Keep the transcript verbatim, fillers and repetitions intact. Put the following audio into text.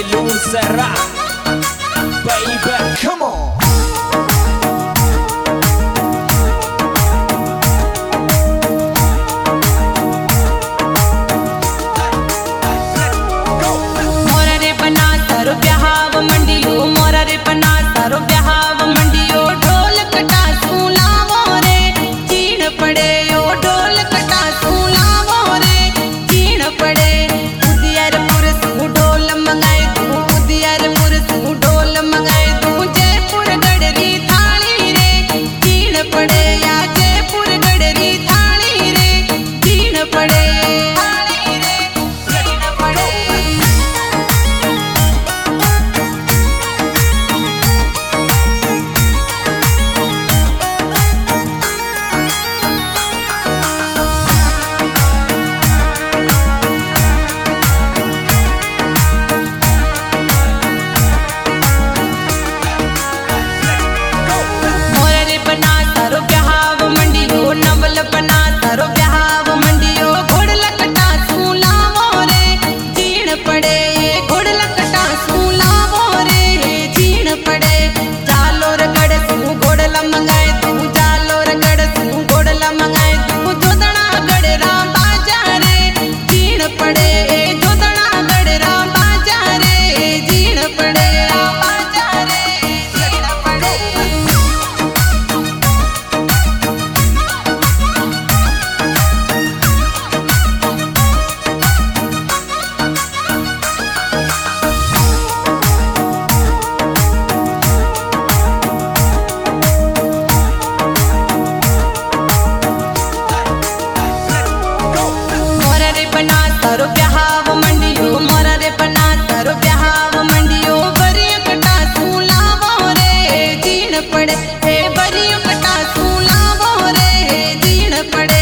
Lou Serra, baby, come on. मोरा रे बना सारो ब्याहव मंडियो, मोरा रे बना सारो ब्याहव मंडियो, ढोल कटा सुलावो रे चीन पड़े ओ ढोल कटा सुलावो रे चीन पड़े। उदियारपुर सु ढोल मंगाए तू, उदियारपुर सु ढोल मंगाए तू, जयपुर गडरी थाली रे चीन पड़े या जयपुर गडरी थाली रे चीन पड़े थाली रे चीन पड़े। मोरा रे बना सारो ब्याहव मंडियो, नवल बना सारो ब्याहव मंडियो, घोड़ला कटा सुलावो रे चीन पड़े घोड़ला कटा सुलावो रे चीन पड़े। जालो रगड़ सु घोड़ला मंगाए तू, जालो रगड़ सु घोड़ला मंगाए तू, जोदड़ा गड़रा बाजारे चीन पड़े जोदड़ा गड़रा बाजारे चीन पड़े बाजारे चीन पड़े। मोरा रे बना सारो ब्याहव मंडियो, मोरा रे बना सारो ब्याहव मंडियो, बरियो कटा सुलावो रे जीण पड़े हे बरियो कटा सुलावो रे जीण पड़े।